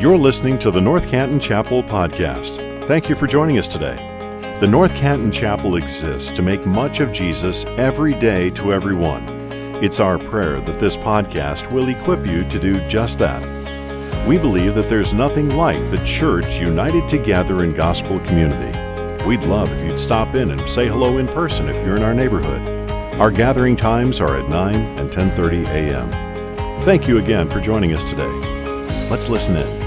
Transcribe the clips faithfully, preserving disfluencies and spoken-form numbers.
You're listening to the North Canton Chapel podcast. Thank you for joining us today. The North Canton Chapel exists to make much of Jesus every day to everyone. It's our prayer that this podcast will equip you to do just that. We believe that there's nothing like the church united together in gospel community. We'd love if you'd stop in and say hello in person if you're in our neighborhood. Our gathering times are at nine and ten thirty a.m. Thank you again for joining us today. Let's listen in.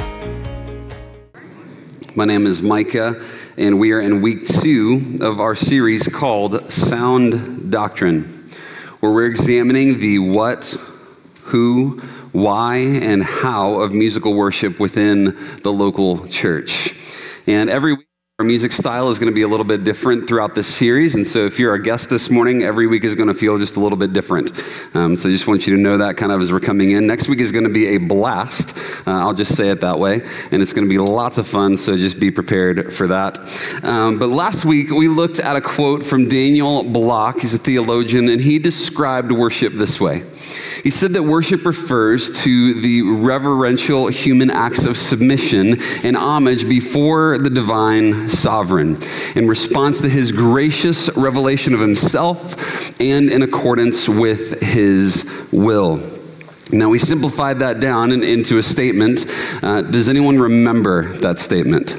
My name is Micah, and we are in week two of our series called Sound Doctrine, where we're examining the what, who, why, and how of musical worship within the local church. And every week, our music style is going to be a little bit different throughout this series, and so if you're a guest this morning, every week is going to feel just a little bit different. Um, so I just want you to know that kind of as we're coming in. Next week is going to be a blast. Uh, I'll just say it that way, and it's going to be lots of fun, so just be prepared for that. Um, but last week, we looked at a quote from Daniel Block. He's a theologian, and he described worship this way. He said that worship refers to the reverential human acts of submission and homage before the divine sovereign in response to his gracious revelation of himself and in accordance with his will. Now, we simplified that down in, into a statement. Uh, does anyone remember that statement?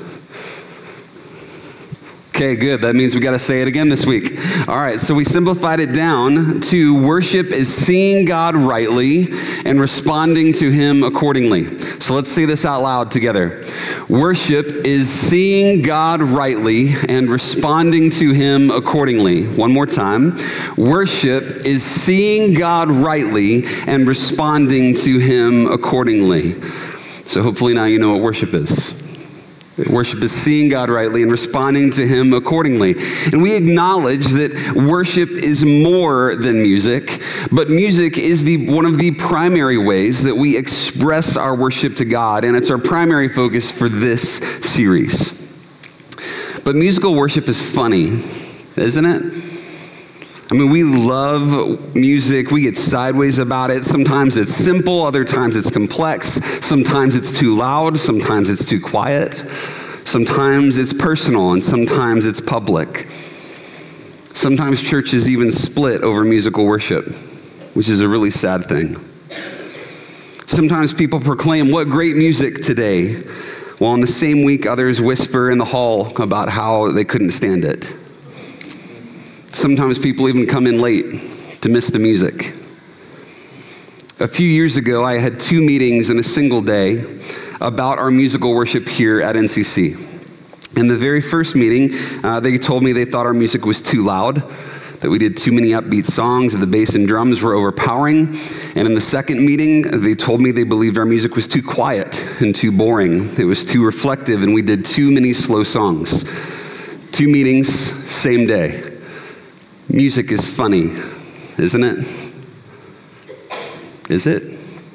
Okay, good. That means we got to say it again this week. All right, so we simplified it down to worship is seeing God rightly and responding to him accordingly. So let's say this out loud together. Worship is seeing God rightly and responding to him accordingly. One more time. Worship is seeing God rightly and responding to him accordingly. So hopefully now you know what worship is. Worship is seeing God rightly and responding to him accordingly. And we acknowledge that worship is more than music, but music is the one of the primary ways that we express our worship to God, and it's our primary focus for this series. But musical worship is funny, isn't it? I mean, we love music. We get sideways about it. Sometimes it's simple. Other times it's complex. Sometimes it's too loud. Sometimes it's too quiet. Sometimes it's personal, and sometimes it's public. Sometimes churches even split over musical worship, which is a really sad thing. Sometimes people proclaim, "What great music today," while in the same week others whisper in the hall about how they couldn't stand it. Sometimes people even come in late to miss the music. A few years ago, I had two meetings in a single day about our musical worship here at N C C. In the very first meeting, uh, they told me they thought our music was too loud, that we did too many upbeat songs, and the bass and drums were overpowering. And in the second meeting, they told me they believed our music was too quiet and too boring. It was too reflective, and we did too many slow songs. Two meetings, same day. Music is funny, isn't it? Is it?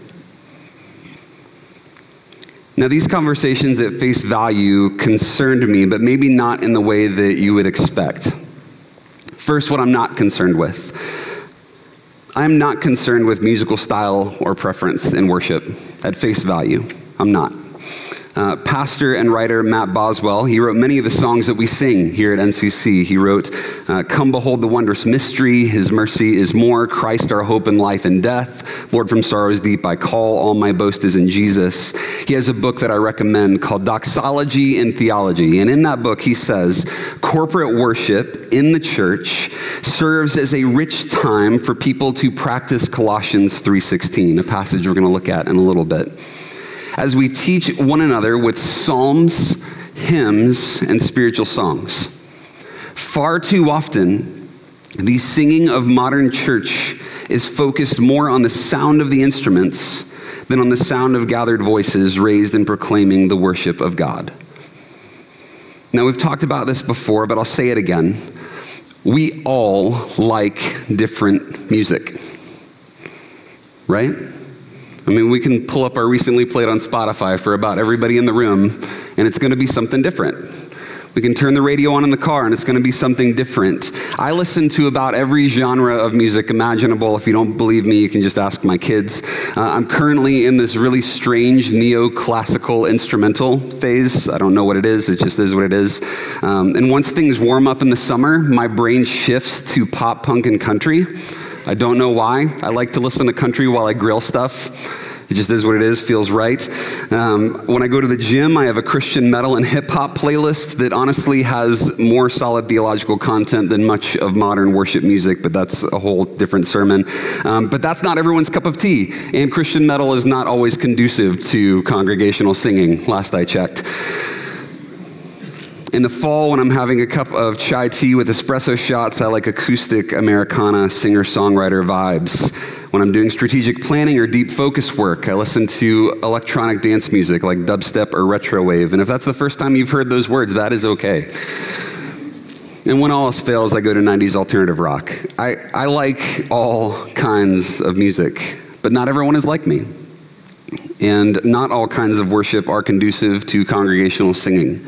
Now, these conversations at face value concerned me, but maybe not in the way that you would expect. First, what I'm not concerned with. I'm not concerned with musical style or preference in worship at face value. I'm not. Uh, pastor and writer Matt Boswell, he wrote many of the songs that we sing here at N C C. He wrote, uh, "Come behold the wondrous mystery, his mercy is more, Christ our hope in life and death, Lord from sorrows deep I call, all my boast is in Jesus." He has a book that I recommend called Doxology and Theology. And in that book he says, corporate worship in the church serves as a rich time for people to practice Colossians three sixteen, a passage we're going to look at in a little bit, as we teach one another with psalms, hymns, and spiritual songs. Far too often, the singing of modern church is focused more on the sound of the instruments than on the sound of gathered voices raised in proclaiming the worship of God. Now, we've talked about this before, but I'll say it again. We all like different music, right? I mean, we can pull up our recently played on Spotify for about everybody in the room, and it's going to be something different. We can turn the radio on in the car and it's going to be something different. I listen to about every genre of music imaginable. If you don't believe me, you can just ask my kids. Uh, I'm currently in this really strange neoclassical instrumental phase. I don't know what it is. It just is what it is. Um, and once things warm up in the summer, my brain shifts to pop, punk, and country. I don't know why. I like to listen to country while I grill stuff. It just is what it is, feels right. Um, when I go to the gym, I have a Christian metal and hip hop playlist that honestly has more solid theological content than much of modern worship music, but that's a whole different sermon. Um, but that's not everyone's cup of tea, and Christian metal is not always conducive to congregational singing, last I checked. In the fall, when I'm having a cup of chai tea with espresso shots, I like acoustic Americana singer-songwriter vibes. When I'm doing strategic planning or deep focus work, I listen to electronic dance music like dubstep or retrowave. And if that's the first time you've heard those words, that is okay. And when all else fails, I go to nineties alternative rock. I, I like all kinds of music, but not everyone is like me. And not all kinds of worship are conducive to congregational singing.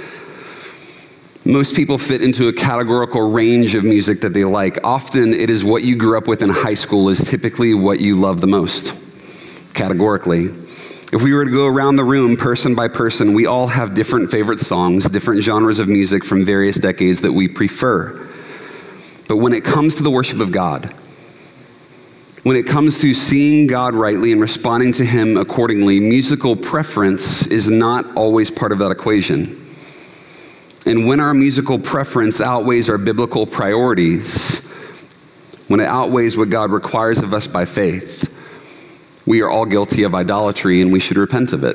Most people fit into a categorical range of music that they like. Often it is what you grew up with in high school is typically what you love the most, categorically. If we were to go around the room person by person, we all have different favorite songs, different genres of music from various decades that we prefer. But when it comes to the worship of God, when it comes to seeing God rightly and responding to him accordingly, musical preference is not always part of that equation. And when our musical preference outweighs our biblical priorities, when it outweighs what God requires of us by faith, we are all guilty of idolatry and we should repent of it.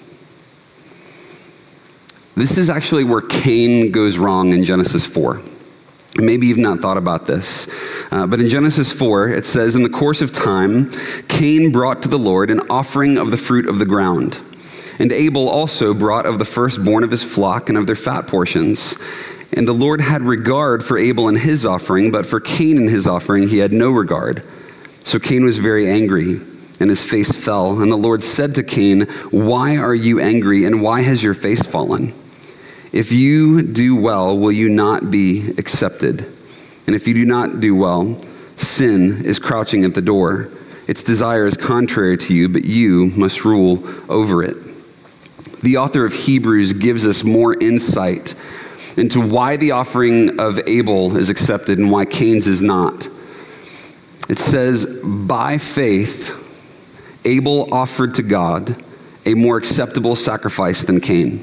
This is actually where Cain goes wrong in Genesis four. Maybe you've not thought about this, uh, but in Genesis four, it says, in the course of time, Cain brought to the Lord an offering of the fruit of the ground. And Abel also brought of the firstborn of his flock and of their fat portions. And the Lord had regard for Abel and his offering, but for Cain and his offering he had no regard. So Cain was very angry, and his face fell. And the Lord said to Cain, why are you angry, and why has your face fallen? If you do well, will you not be accepted? And if you do not do well, sin is crouching at the door. Its desire is contrary to you, but you must rule over it. The author of Hebrews gives us more insight into why the offering of Abel is accepted and why Cain's is not. It says, by faith, Abel offered to God a more acceptable sacrifice than Cain,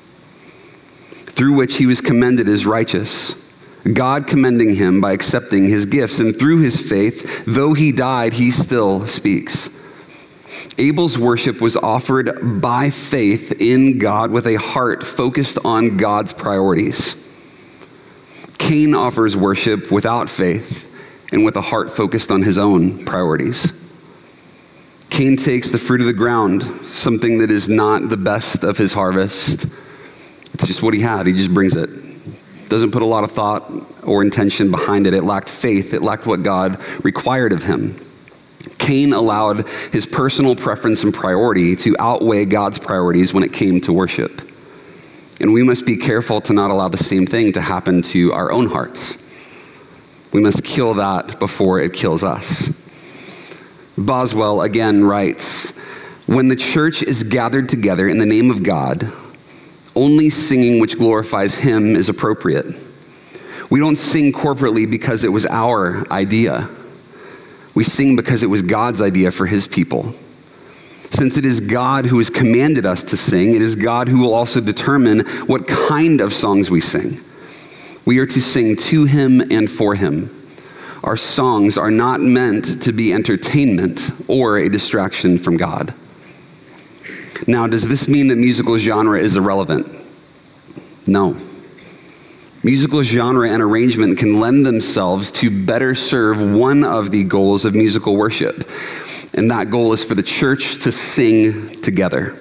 through which he was commended as righteous, God commending him by accepting his gifts. And through his faith, though he died, he still speaks. Abel's worship was offered by faith in God with a heart focused on God's priorities. Cain offers worship without faith and with a heart focused on his own priorities. Cain takes the fruit of the ground, something that is not the best of his harvest. It's just what he had. He just brings it. Doesn't put a lot of thought or intention behind it. It lacked faith. It lacked what God required of him. Cain allowed his personal preference and priority to outweigh God's priorities when it came to worship. And we must be careful to not allow the same thing to happen to our own hearts. We must kill that before it kills us. Boswell again writes, when the church is gathered together in the name of God, only singing which glorifies him is appropriate. We don't sing corporately because it was our idea. We sing because it was God's idea for his people. Since it is God who has commanded us to sing, it is God who will also determine what kind of songs we sing. We are to sing to him and for him. Our songs are not meant to be entertainment or a distraction from God. Now, does this mean that musical genre is irrelevant? No. Musical genre and arrangement can lend themselves to better serve one of the goals of musical worship. And that goal is for the church to sing together.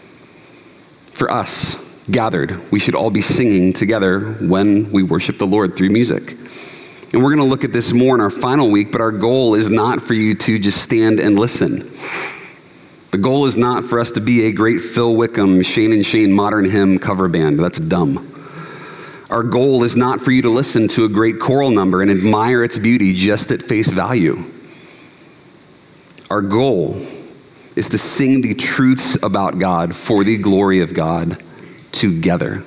For us, gathered, we should all be singing together when we worship the Lord through music. And we're going to look at this more in our final week, but our goal is not for you to just stand and listen. The goal is not for us to be a great Phil Wickham, Shane and Shane modern hymn cover band. That's dumb. Our goal is not for you to listen to a great choral number and admire its beauty just at face value. Our goal is to sing the truths about God for the glory of God together.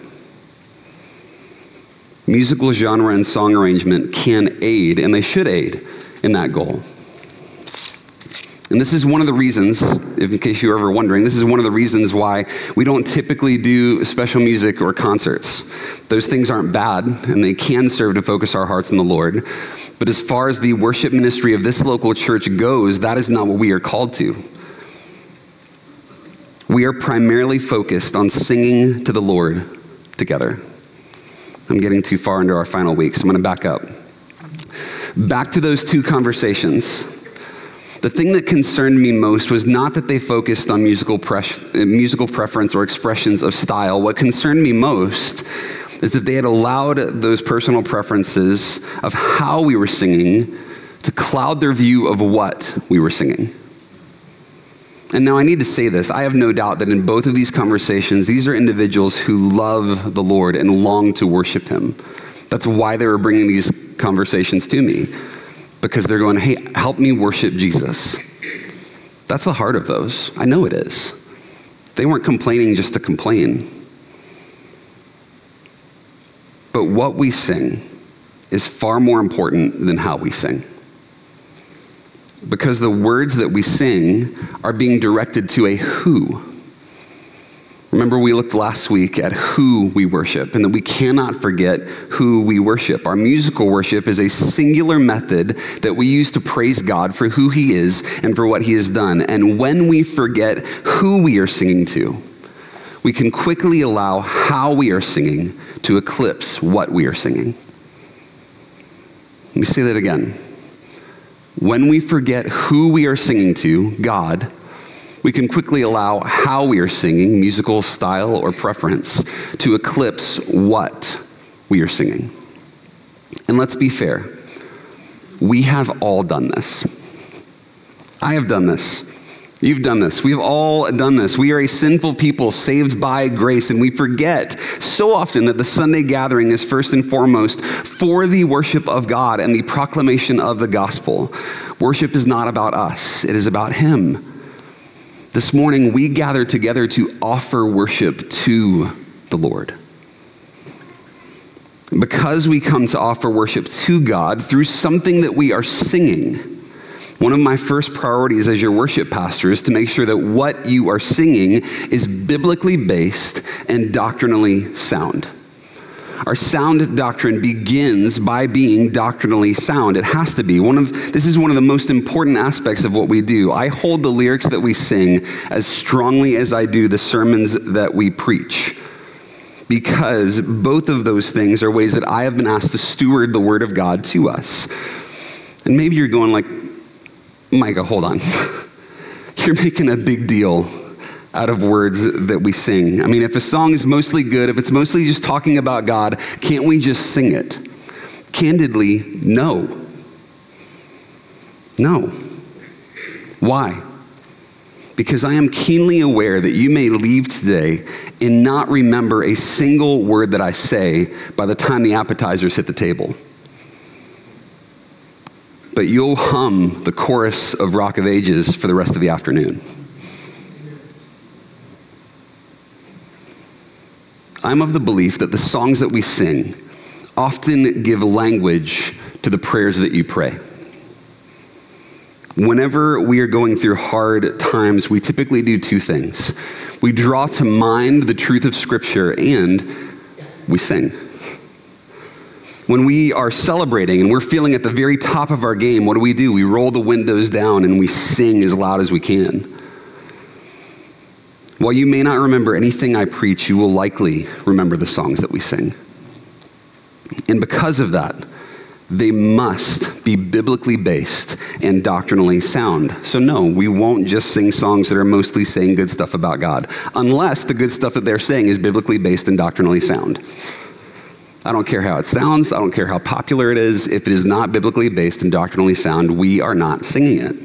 Musical genre and song arrangement can aid, and they should aid, in that goal. And this is one of the reasons, in case you were ever wondering, this is one of the reasons why we don't typically do special music or concerts. Those things aren't bad, and they can serve to focus our hearts on the Lord. But as far as the worship ministry of this local church goes, that is not what we are called to. We are primarily focused on singing to the Lord together. I'm getting too far into our final week, so I'm going to back up. Back to those two conversations. The thing that concerned me most was not that they focused on musical, pre- musical preference or expressions of style. What concerned me most is that they had allowed those personal preferences of how we were singing to cloud their view of what we were singing. And now I need to say this. I have no doubt that in both of these conversations, these are individuals who love the Lord and long to worship him. That's why they were bringing these conversations to me. Because they're going, hey, help me worship Jesus. That's the heart of those. I know it is. They weren't complaining just to complain. But what we sing is far more important than how we sing. Because the words that we sing are being directed to a who. Remember, we looked last week at who we worship, and that we cannot forget who we worship. Our musical worship is a singular method that we use to praise God for who he is and for what he has done. And when we forget who we are singing to, we can quickly allow how we are singing to eclipse what we are singing. Let me say that again. When we forget who we are singing to, God, we can quickly allow how we are singing, musical style or preference, to eclipse what we are singing. And let's be fair. We have all done this. I have done this. You've done this. We've all done this. We are a sinful people saved by grace, and we forget so often that the Sunday gathering is first and foremost for the worship of God and the proclamation of the gospel. Worship is not about us. It is about him. This morning, we gather together to offer worship to the Lord. Because we come to offer worship to God through something that we are singing, one of my first priorities as your worship pastor is to make sure that what you are singing is biblically based and doctrinally sound. Our sound doctrine begins by being doctrinally sound. It has to be. One of this is one of the most important aspects of what we do. I hold the lyrics that we sing as strongly as I do the sermons that we preach, because both of those things are ways that I have been asked to steward the word of God to us. And maybe you're going like, Micah, hold on. You're making a big deal out of words that we sing. I mean, if a song is mostly good, if it's mostly just talking about God, can't we just sing it? Candidly, no. No. Why? Because I am keenly aware that you may leave today and not remember a single word that I say by the time the appetizers hit the table. But you'll hum the chorus of Rock of Ages for the rest of the afternoon. I'm of the belief that the songs that we sing often give language to the prayers that you pray. Whenever we are going through hard times, we typically do two things. We draw to mind the truth of Scripture and we sing. When we are celebrating and we're feeling at the very top of our game, what do we do? We roll the windows down and we sing as loud as we can. While you may not remember anything I preach, you will likely remember the songs that we sing. And because of that, they must be biblically based and doctrinally sound. So no, we won't just sing songs that are mostly saying good stuff about God, unless the good stuff that they're saying is biblically based and doctrinally sound. I don't care how it sounds. I don't care how popular it is. If it is not biblically based and doctrinally sound, we are not singing it.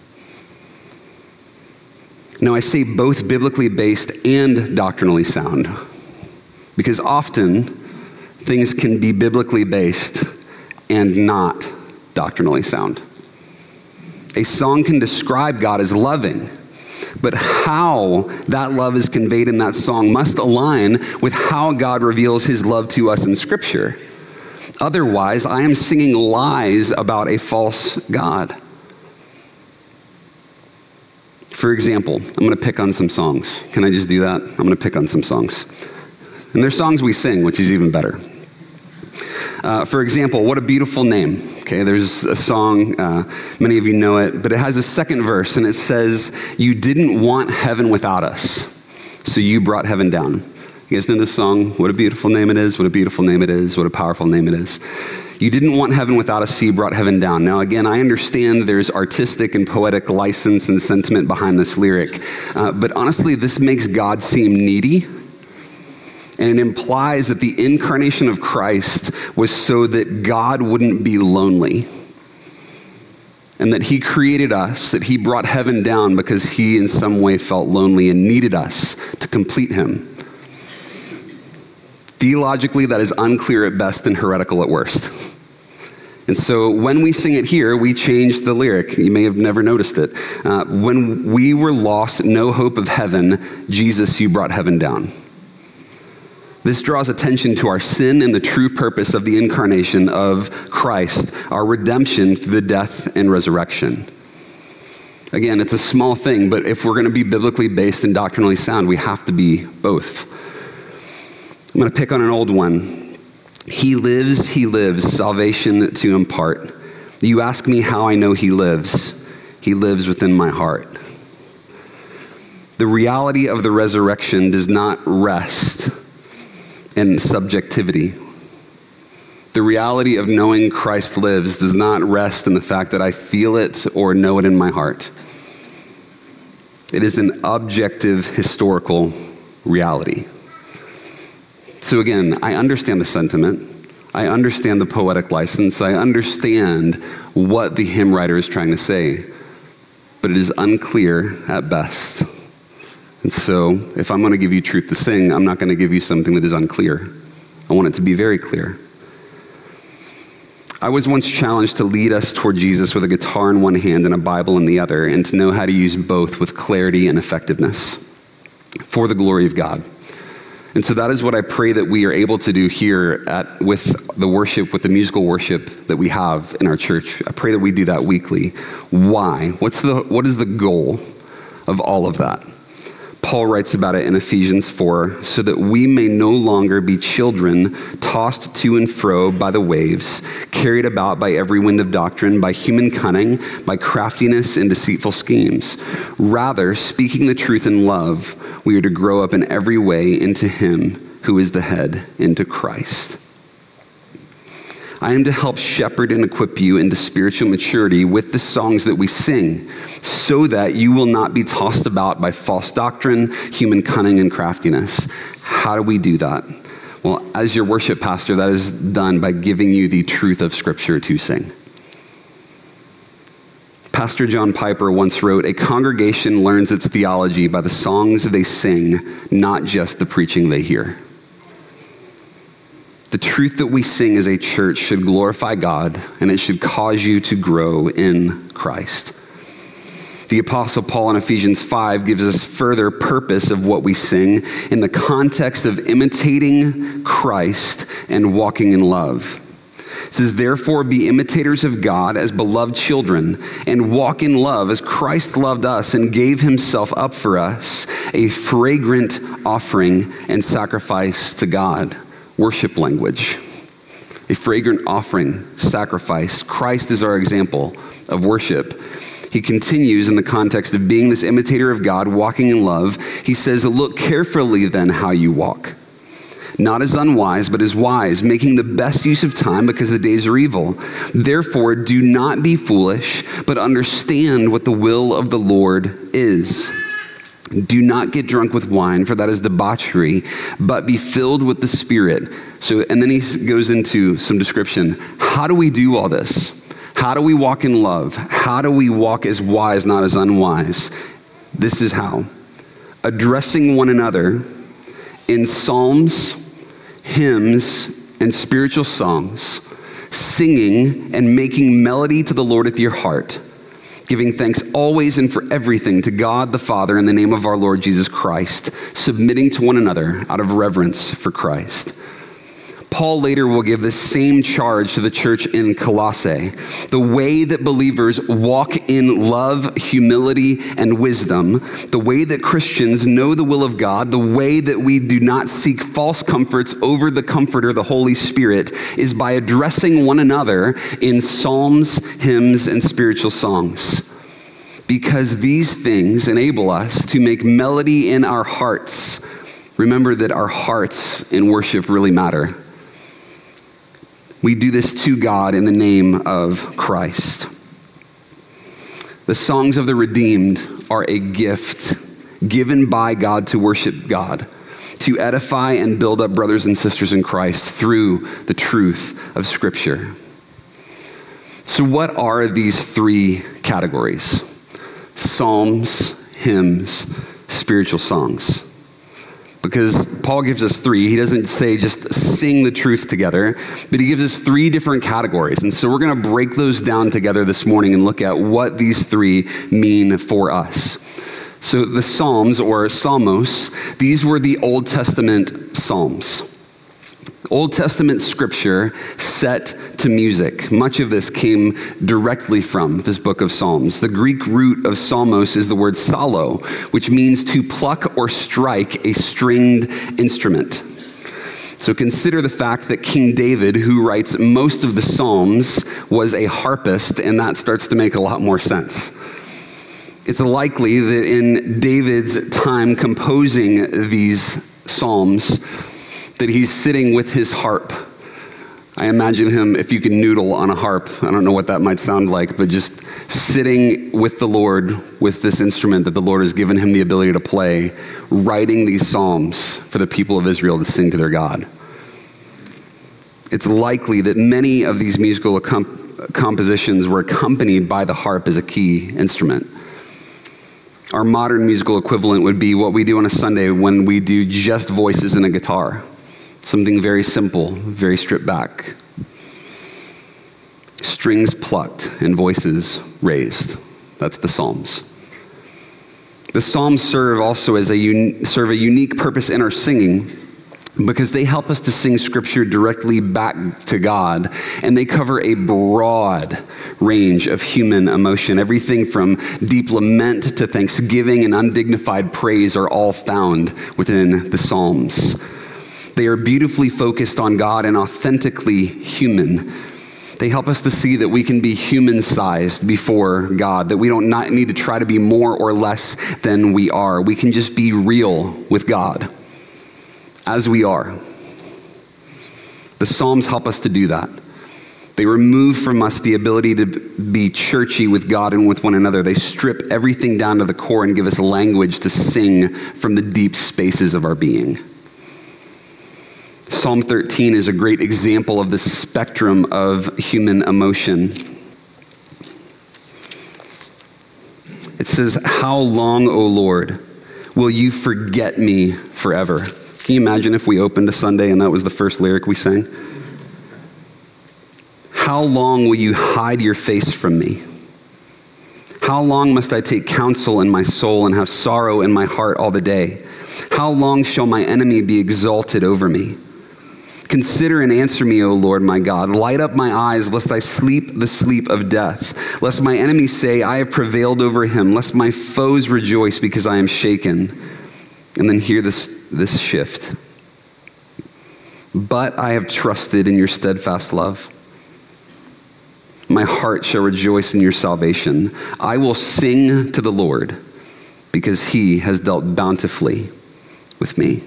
Now, I say both biblically based and doctrinally sound, because often things can be biblically based and not doctrinally sound. A song can describe God as loving, but how that love is conveyed in that song must align with how God reveals his love to us in Scripture. Otherwise, I am singing lies about a false God. For example, I'm going to pick on some songs. Can I just do that? I'm going to pick on some songs. And they're songs we sing, which is even better. Uh, for example, What a Beautiful Name. Okay, there's a song, uh, many of you know it, but it has a second verse, and it says, you didn't want heaven without us, so you brought heaven down. You guys know this song? What a beautiful name it is, what a beautiful name it is, what a powerful name it is. You didn't want heaven without us, so you brought heaven down. Now again, I understand there's artistic and poetic license and sentiment behind this lyric, uh, but honestly, this makes God seem needy. And it implies that the incarnation of Christ was so that God wouldn't be lonely. And that he created us, that he brought heaven down because he in some way felt lonely and needed us to complete him. Theologically, that is unclear at best and heretical at worst. And so when we sing it here, we change the lyric. You may have never noticed it. Uh, when we were lost, no hope of heaven, Jesus, you brought heaven down. This draws attention to our sin and the true purpose of the incarnation of Christ, our redemption through the death and resurrection. Again, it's a small thing, but if we're going to be biblically based and doctrinally sound, we have to be both. I'm going to pick on an old one. He lives, he lives, salvation to impart. You ask me how I know he lives. He lives within my heart. The reality of the resurrection does not rest in subjectivity. The reality of knowing Christ lives does not rest in the fact that I feel it or know it in my heart. It is an objective historical reality. So again, I understand the sentiment. I understand the poetic license. I understand what the hymn writer is trying to say, but it is unclear at best. And so, if I'm going to give you truth to sing, I'm not going to give you something that is unclear. I want it to be very clear. I was once challenged to lead us toward Jesus with a guitar in one hand and a Bible in the other, and to know how to use both with clarity and effectiveness for the glory of God. And so that is what I pray that we are able to do here at with the worship, with the musical worship that we have in our church. I pray that we do that weekly. Why? What's the what is the goal of all of that? Paul writes about it in Ephesians four, so that we may no longer be children tossed to and fro by the waves, carried about by every wind of doctrine, by human cunning, by craftiness and deceitful schemes. Rather, speaking the truth in love, we are to grow up in every way into him who is the head, into Christ. I am to help shepherd and equip you into spiritual maturity with the songs that we sing, so that you will not be tossed about by false doctrine, human cunning, and craftiness. How do we do that? Well, as your worship pastor, that is done by giving you the truth of Scripture to sing. Pastor John Piper once wrote, "A congregation learns its theology by the songs they sing, not just the preaching they hear." The truth that we sing as a church should glorify God, and it should cause you to grow in Christ. The Apostle Paul in Ephesians five gives us further purpose of what we sing in the context of imitating Christ and walking in love. It says, "Therefore be imitators of God as beloved children, and walk in love as Christ loved us and gave himself up for us, a fragrant offering and sacrifice to God." Worship language. A fragrant offering, sacrifice. Christ is our example of worship. He continues in the context of being this imitator of God, walking in love. He says, "Look carefully then how you walk. Not as unwise, but as wise, making the best use of time because the days are evil. Therefore, do not be foolish, but understand what the will of the Lord is. Do not get drunk with wine, for that is debauchery, but be filled with the Spirit." So, and then he goes into some description. How do we do all this? How do we walk in love? How do we walk as wise, not as unwise? This is how. Addressing one another in psalms, hymns, and spiritual songs, singing and making melody to the Lord with your heart, giving thanks always and for everything to God the Father in the name of our Lord Jesus Christ, submitting to one another out of reverence for Christ. Paul later will give this same charge to the church in Colossae. The way that believers walk in love, humility, and wisdom, the way that Christians know the will of God, the way that we do not seek false comforts over the Comforter, the Holy Spirit, is by addressing one another in psalms, hymns, and spiritual songs. Because these things enable us to make melody in our hearts. Remember that our hearts in worship really matter. We do this to God in the name of Christ. The songs of the redeemed are a gift given by God to worship God, to edify and build up brothers and sisters in Christ through the truth of Scripture. So what are these three categories? Psalms, hymns, spiritual songs. Because Paul gives us three. He doesn't say just sing the truth together, but he gives us three different categories. And so we're going to break those down together this morning and look at what these three mean for us. So the Psalms, or Psalmos, these were the Old Testament Psalms. Old Testament scripture set to music. Much of this came directly from this book of Psalms. The Greek root of psalmos is the word psallo, which means to pluck or strike a stringed instrument. So consider the fact that King David, who writes most of the Psalms, was a harpist, and that starts to make a lot more sense. It's likely that in David's time composing these Psalms, that he's sitting with his harp. I imagine him, if you can noodle on a harp, I don't know what that might sound like, but just sitting with the Lord with this instrument that the Lord has given him the ability to play, writing these psalms for the people of Israel to sing to their God. It's likely that many of these musical accom- compositions were accompanied by the harp as a key instrument. Our modern musical equivalent would be what we do on a Sunday when we do just voices and a guitar. Something very simple, very stripped back. Strings plucked and voices raised. That's the Psalms. The Psalms serve also as a un- serve a unique purpose in our singing because they help us to sing scripture directly back to God, and they cover a broad range of human emotion. Everything from deep lament to thanksgiving and undignified praise are all found within the Psalms. They are beautifully focused on God and authentically human. They help us to see that we can be human-sized before God, that we don't not need to try to be more or less than we are. We can just be real with God as we are. The Psalms help us to do that. They remove from us the ability to be churchy with God and with one another. They strip everything down to the core and give us language to sing from the deep spaces of our being. Psalm thirteen is a great example of the spectrum of human emotion. It says, "How long, O Lord, will you forget me forever?" Can you imagine if we opened a Sunday and that was the first lyric we sang? How long will you hide your face from me? How long must I take counsel in my soul and have sorrow in my heart all the day? How long shall my enemy be exalted over me? Consider and answer me, O Lord my God. Light up my eyes, lest I sleep the sleep of death. Lest my enemies say, I have prevailed over him. Lest my foes rejoice because I am shaken. And then hear this, this shift. But I have trusted in your steadfast love. My heart shall rejoice in your salvation. I will sing to the Lord because he has dealt bountifully with me.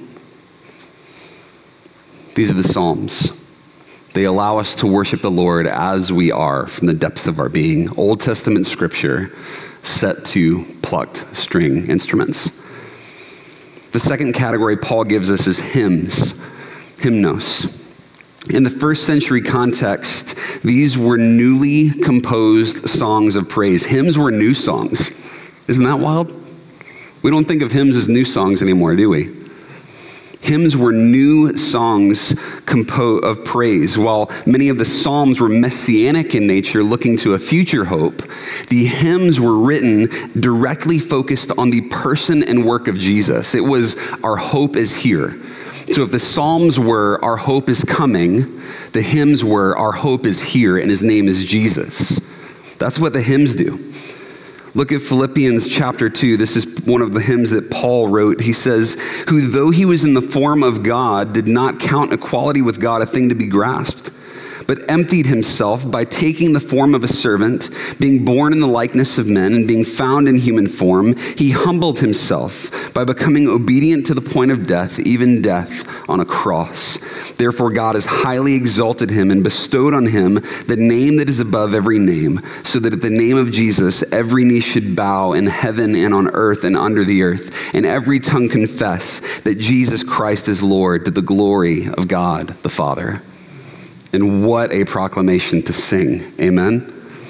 These are the Psalms. They allow us to worship the Lord as we are from the depths of our being. Old Testament scripture set to plucked string instruments. The second category Paul gives us is hymns, hymnos. In the first century context, these were newly composed songs of praise. Hymns were new songs. Isn't that wild? We don't think of hymns as new songs anymore, do we? Hymns were new songs compo- of praise. While many of the Psalms were messianic in nature, looking to a future hope, the hymns were written directly focused on the person and work of Jesus. It was our hope is here. So if the Psalms were our hope is coming, the hymns were our hope is here and his name is Jesus. That's what the hymns do. Look at Philippians chapter two. This is one of the hymns that Paul wrote. He says, who though he was in the form of God, did not count equality with God a thing to be grasped, but emptied himself by taking the form of a servant, being born in the likeness of men and being found in human form, he humbled himself by becoming obedient to the point of death, even death on a cross. Therefore God has highly exalted him and bestowed on him the name that is above every name, so that at the name of Jesus every knee should bow in heaven and on earth and under the earth, and every tongue confess that Jesus Christ is Lord, to the glory of God the Father. And what a proclamation to sing. Amen.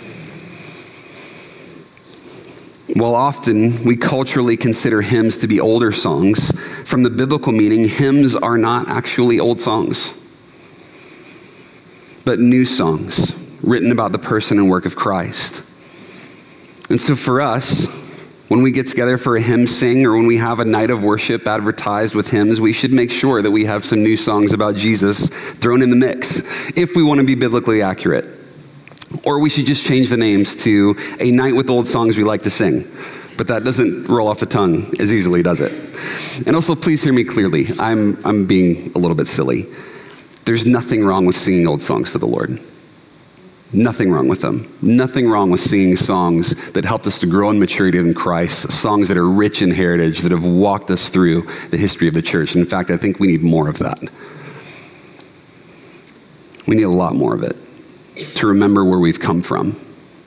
While often we culturally consider hymns to be older songs, from the biblical meaning, hymns are not actually old songs, but new songs written about the person and work of Christ. And so for us, when we get together for a hymn sing or when we have a night of worship advertised with hymns, we should make sure that we have some new songs about Jesus thrown in the mix if we want to be biblically accurate. Or we should just change the names to A Night with Old Songs We Like to Sing. But that doesn't roll off the tongue as easily, does it? And also, please hear me clearly. I'm, I'm being a little bit silly. There's nothing wrong with singing old songs to the Lord. Nothing wrong with them. Nothing wrong with singing songs that helped us to grow in maturity in Christ, songs that are rich in heritage, that have walked us through the history of the church. And in fact, I think we need more of that. We need a lot more of it to remember where we've come from.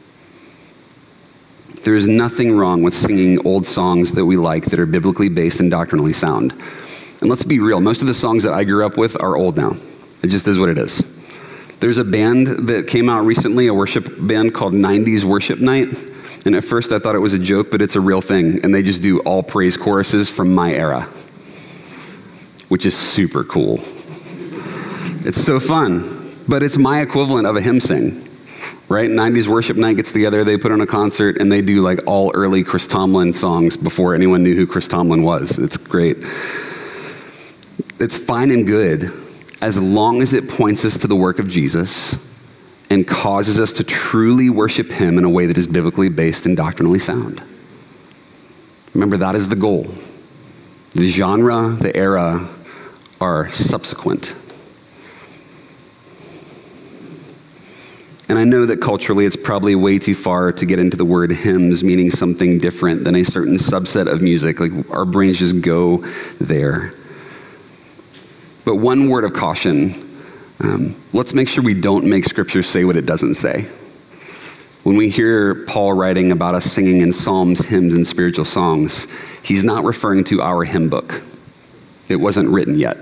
There is nothing wrong with singing old songs that we like that are biblically based and doctrinally sound. And let's be real, most of the songs that I grew up with are old now. It just is what it is. There's a band that came out recently, a worship band called nineties Worship Night. And at first I thought it was a joke, but it's a real thing. And they just do all praise choruses from my era, which is super cool. It's so fun. But it's my equivalent of a hymn sing, right? nineties Worship Night gets together, they put on a concert, and they do like all early Chris Tomlin songs before anyone knew who Chris Tomlin was. It's great. It's fine and good as long as it points us to the work of Jesus and causes us to truly worship him in a way that is biblically based and doctrinally sound. Remember, that is the goal. The genre, the era are subsequent. And I know that culturally it's probably way too far to get into the word hymns meaning something different than a certain subset of music. Like our brains just go there. But one word of caution, um, let's make sure we don't make scripture say what it doesn't say. When we hear Paul writing about us singing in psalms, hymns, and spiritual songs, he's not referring to our hymn book. It wasn't written yet.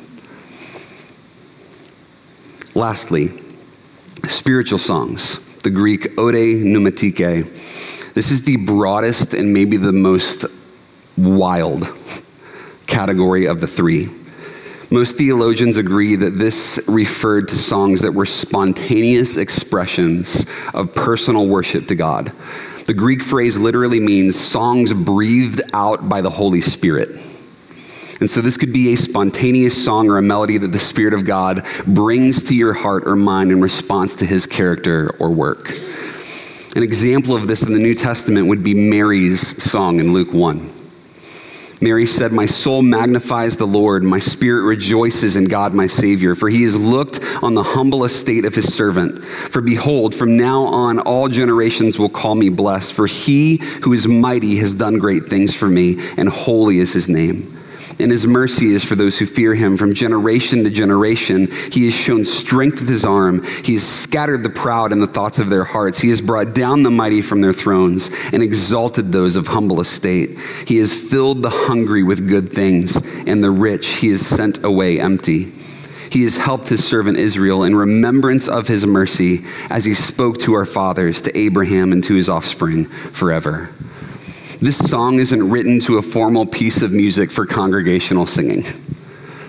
Lastly, spiritual songs, the Greek ode pneumatike. This is the broadest and maybe the most wild category of the three. Most theologians agree that this referred to songs that were spontaneous expressions of personal worship to God. The Greek phrase literally means songs breathed out by the Holy Spirit. And so this could be a spontaneous song or a melody that the Spirit of God brings to your heart or mind in response to his character or work. An example of this in the New Testament would be Mary's song in Luke one. Mary said, "My soul magnifies the Lord, my spirit rejoices in God my Savior, for he has looked on the humble estate of his servant. For behold, from now on all generations will call me blessed, for he who is mighty has done great things for me, and holy is his name. And his mercy is for those who fear him from generation to generation. He has shown strength with his arm. He has scattered the proud in the thoughts of their hearts. He has brought down the mighty from their thrones and exalted those of humble estate. He has filled the hungry with good things, and the rich he has sent away empty. He has helped his servant Israel in remembrance of his mercy, as he spoke to our fathers, to Abraham and to his offspring forever." This song isn't written to a formal piece of music for congregational singing.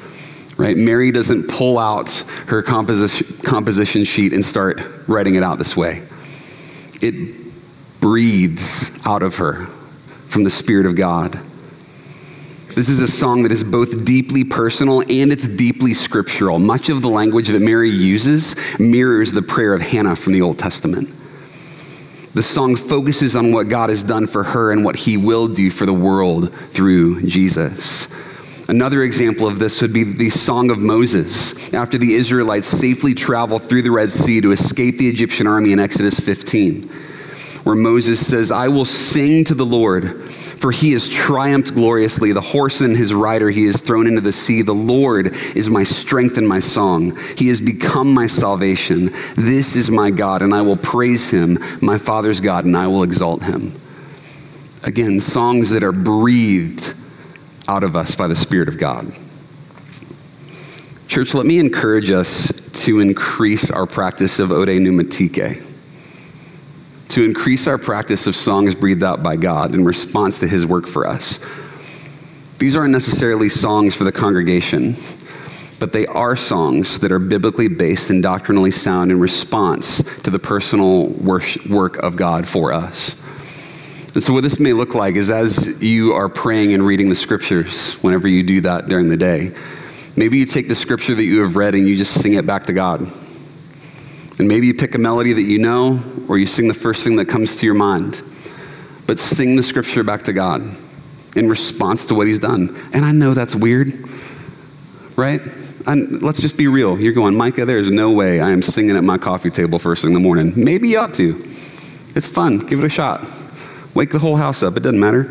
right? Mary doesn't pull out her composition, composition sheet and start writing it out this way. It breathes out of her from the Spirit of God. This is a song that is both deeply personal and it's deeply scriptural. Much of the language that Mary uses mirrors the prayer of Hannah from the Old Testament. The song focuses on what God has done for her and what he will do for the world through Jesus. Another example of this would be the Song of Moses, after the Israelites safely travel through the Red Sea to escape the Egyptian army in Exodus fifteen, where Moses says, "I will sing to the Lord, for he has triumphed gloriously. The horse and his rider he has thrown into the sea. The Lord is my strength and my song. He has become my salvation. This is my God, and I will praise him, my Father's God, and I will exalt him." Again, songs that are breathed out of us by the Spirit of God. Church, let me encourage us to increase our practice of ode pneumatike, to increase our practice of songs breathed out by God in response to his work for us. These aren't necessarily songs for the congregation, but they are songs that are biblically based and doctrinally sound in response to the personal work of God for us. And so what this may look like is as you are praying and reading the scriptures, whenever you do that during the day, maybe you take the scripture that you have read and you just sing it back to God. And maybe you pick a melody that you know, or you sing the first thing that comes to your mind. But sing the scripture back to God in response to what he's done. And I know that's weird, right? And let's just be real. You're going, "Micah, there's no way I am singing at my coffee table first thing in the morning." Maybe you ought to. It's fun. Give it a shot. Wake the whole house up. It doesn't matter.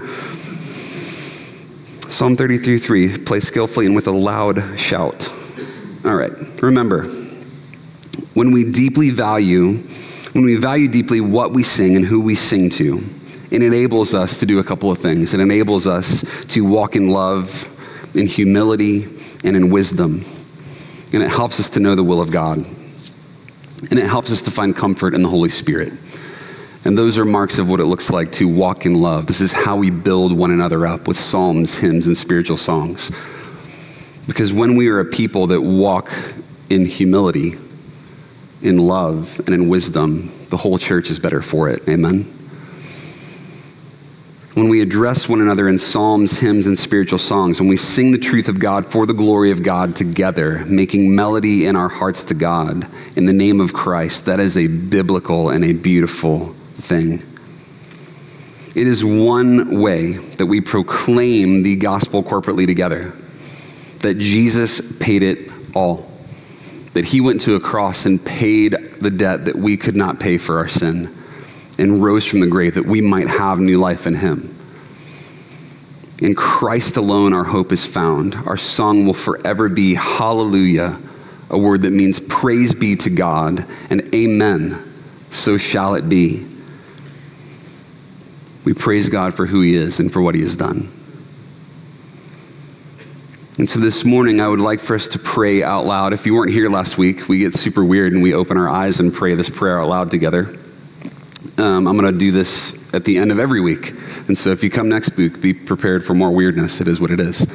Psalm thirty-three three, play skillfully and with a loud shout. All right, remember, when we deeply value, when we value deeply what we sing and who we sing to, it enables us to do a couple of things. It enables us to walk in love, in humility, and in wisdom. And it helps us to know the will of God. And it helps us to find comfort in the Holy Spirit. And those are marks of what it looks like to walk in love. This is how we build one another up with psalms, hymns, and spiritual songs. Because when we are a people that walk in humility, in love, and in wisdom, the whole church is better for it. Amen? When we address one another in psalms, hymns, and spiritual songs, when we sing the truth of God for the glory of God together, making melody in our hearts to God in the name of Christ, that is a biblical and a beautiful thing. It is one way that we proclaim the gospel corporately together, that Jesus paid it all, that he went to a cross and paid the debt that we could not pay for our sin and rose from the grave that we might have new life in him. In Christ alone our hope is found. Our song will forever be hallelujah, a word that means praise be to God, and amen, so shall it be. We praise God for who he is and for what he has done. And so this morning, I would like for us to pray out loud. If you weren't here last week, we get super weird and we open our eyes and pray this prayer out loud together. Um, I'm going to do this at the end of every week. And so if you come next week, be prepared for more weirdness. It is what it is.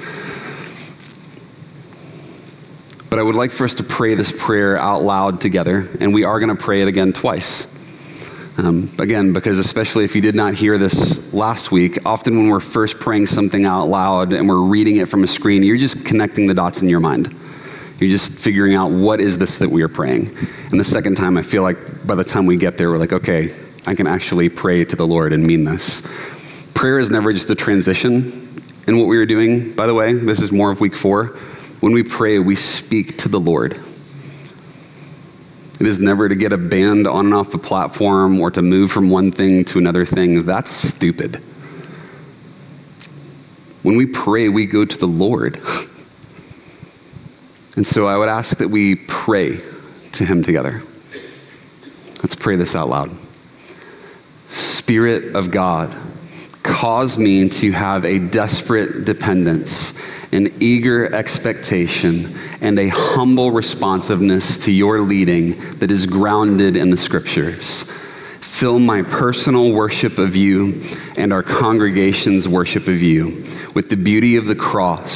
But I would like for us to pray this prayer out loud together. And we are going to pray it again twice. Um, again, because especially if you did not hear this last week, often when we're first praying something out loud and we're reading it from a screen, you're just connecting the dots in your mind. You're just figuring out what is this that we are praying. And the second time, I feel like by the time we get there, we're like, okay, I can actually pray to the Lord and mean this. Prayer is never just a transition in what we are doing. By the way, this is more of week four. When we pray, we speak to the Lord. It is never to get a band on and off the platform or to move from one thing to another thing. That's stupid. When we pray, we go to the Lord. And so I would ask that we pray to him together. Let's pray this out loud. Spirit of God, cause me to have a desperate dependence, an eager expectation, and a humble responsiveness to your leading that is grounded in the scriptures. Fill my personal worship of you and our congregation's worship of you with the beauty of the cross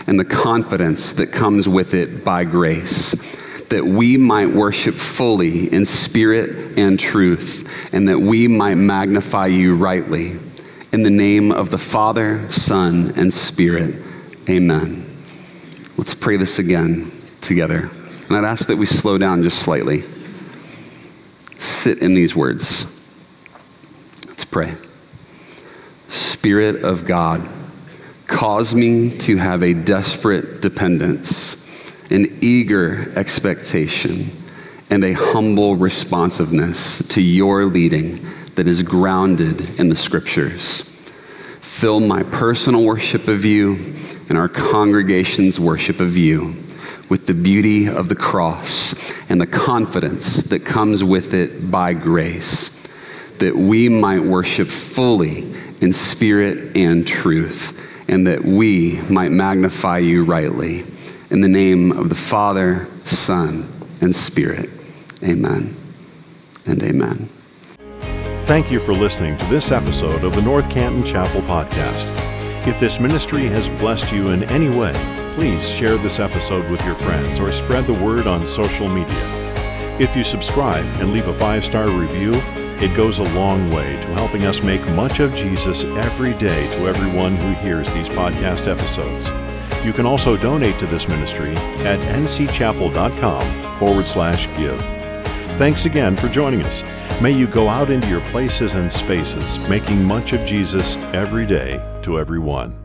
and the confidence that comes with it by grace, that we might worship fully in spirit and truth, and that we might magnify you rightly. In the name of the Father, Son, and Spirit, amen. Let's pray this again together. And I'd ask that we slow down just slightly. Sit in these words. Let's pray. Spirit of God, cause me to have a desperate dependence, an eager expectation, and a humble responsiveness to your leading that is grounded in the scriptures. Fill my personal worship of you and our congregation's worship of you with the beauty of the cross and the confidence that comes with it by grace, that we might worship fully in spirit and truth, and that we might magnify you rightly. In the name of the Father, Son, and Spirit, amen and amen. Thank you for listening to this episode of the North Canton Chapel Podcast. If this ministry has blessed you in any way, please share this episode with your friends or spread the word on social media. If you subscribe and leave a five-star review, it goes a long way to helping us make much of Jesus every day to everyone who hears these podcast episodes. You can also donate to this ministry at ncchapel.com forward slash give. Thanks again for joining us. May you go out into your places and spaces, making much of Jesus every day to everyone.